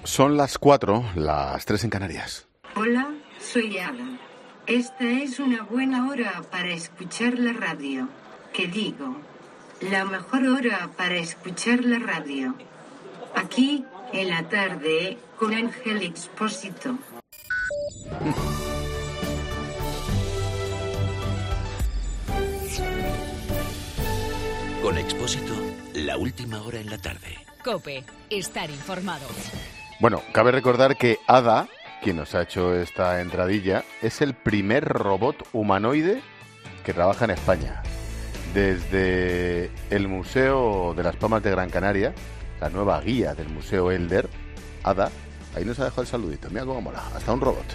Son las 4, las 3 en Canarias. Hola, soy Ada. Esta es una buena hora para escuchar la radio. ¿Qué digo? La mejor hora para escuchar la radio. Aquí, en la tarde, con Ángel Expósito. Con Expósito, la última hora en la tarde. COPE, estar informado. Bueno, cabe recordar que Ada, quien nos ha hecho esta entradilla, es el primer robot humanoide que trabaja en España. Desde el Museo de las Palmas de Gran Canaria, la nueva guía del Museo Elder, Ada, ahí nos ha dejado el saludito. Mira cómo mola, hasta un robot.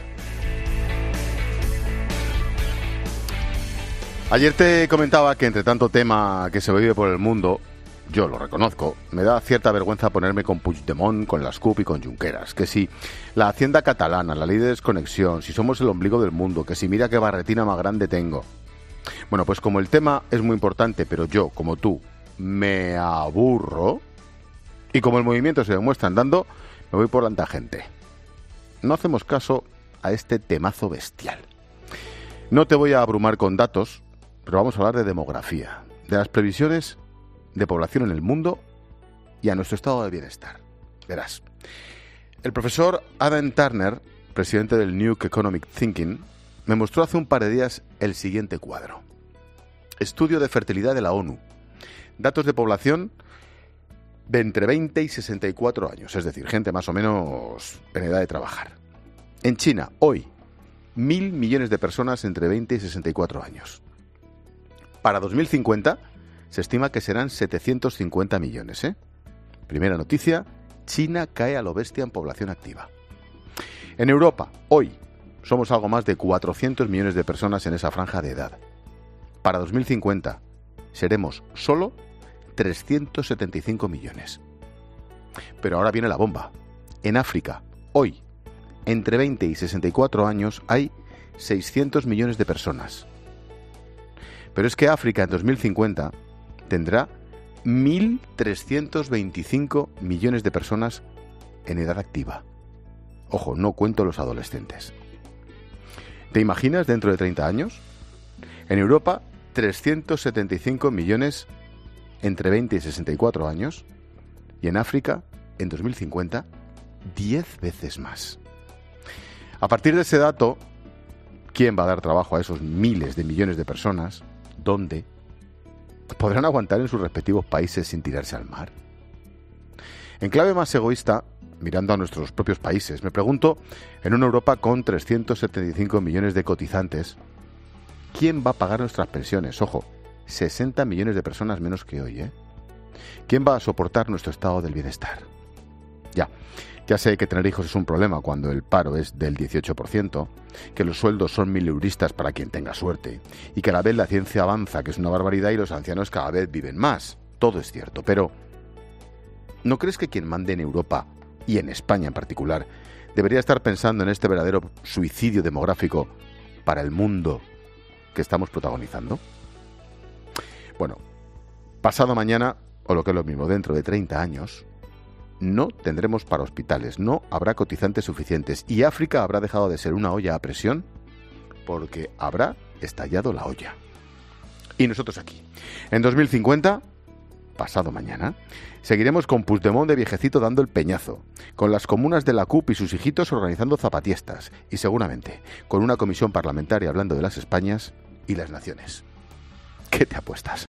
Ayer te comentaba que entre tanto tema que se vive por el mundo, yo lo reconozco, me da cierta vergüenza ponerme con Puigdemont, con las CUP y con Junqueras. Que si la hacienda catalana, la ley de desconexión, si somos el ombligo del mundo, que si mira qué barretina más grande tengo. Bueno, pues como el tema es muy importante, pero yo, como tú, me aburro, y como el movimiento se demuestra andando, me voy por la tangente. No hacemos caso a este temazo bestial. No te voy a abrumar con datos, pero vamos a hablar de demografía, de las previsiones de población en el mundo y a nuestro estado de bienestar. Verás, el profesor Adam Turner, presidente del New Economic Thinking, me mostró hace un par de días el siguiente cuadro. Estudio de fertilidad de la ONU. Datos de población de entre 20 y 64 años, es decir, gente más o menos en edad de trabajar. En China, hoy, 1.000 millones de personas entre 20 y 64 años. Para 2050 se estima que serán 750 millones, ¿eh? Primera noticia, China cae a lo bestia en población activa. En Europa, hoy, somos algo más de 400 millones de personas en esa franja de edad. Para 2050 seremos solo 375 millones. Pero ahora viene la bomba. En África, hoy, entre 20 y 64 años hay 600 millones de personas. Pero es que África en 2050 tendrá 1.325 millones de personas en edad activa. Ojo, no cuento los adolescentes. ¿Te imaginas dentro de 30 años? En Europa, 375 millones entre 20 y 64 años. Y en África, en 2050, 10 veces más. A partir de ese dato, ¿quién va a dar trabajo a esos miles de millones de personas? ¿Dónde? ¿Podrán aguantar en sus respectivos países sin tirarse al mar? En clave más egoísta, mirando a nuestros propios países, me pregunto, en una Europa con 375 millones de cotizantes, ¿quién va a pagar nuestras pensiones? Ojo, 60 millones de personas menos que hoy, ¿eh? ¿Quién va a soportar nuestro estado del bienestar? Ya sé que tener hijos es un problema cuando el paro es del 18%, que los sueldos son 1.000 euristas para quien tenga suerte, y que a la vez la ciencia avanza, que es una barbaridad, y los ancianos cada vez viven más. Todo es cierto, pero ¿no crees que quien mande en Europa, y en España en particular, debería estar pensando en este verdadero suicidio demográfico para el mundo que estamos protagonizando? Bueno, pasado mañana, o lo que es lo mismo, dentro de 30 años, no tendremos para hospitales, no habrá cotizantes suficientes y África habrá dejado de ser una olla a presión porque habrá estallado la olla. Y nosotros aquí, en 2050, pasado mañana, seguiremos con Puigdemont de viejecito dando el peñazo, con las comunas de la CUP y sus hijitos organizando zapatiestas y seguramente con una comisión parlamentaria hablando de las Españas y las naciones. ¿Qué te apuestas?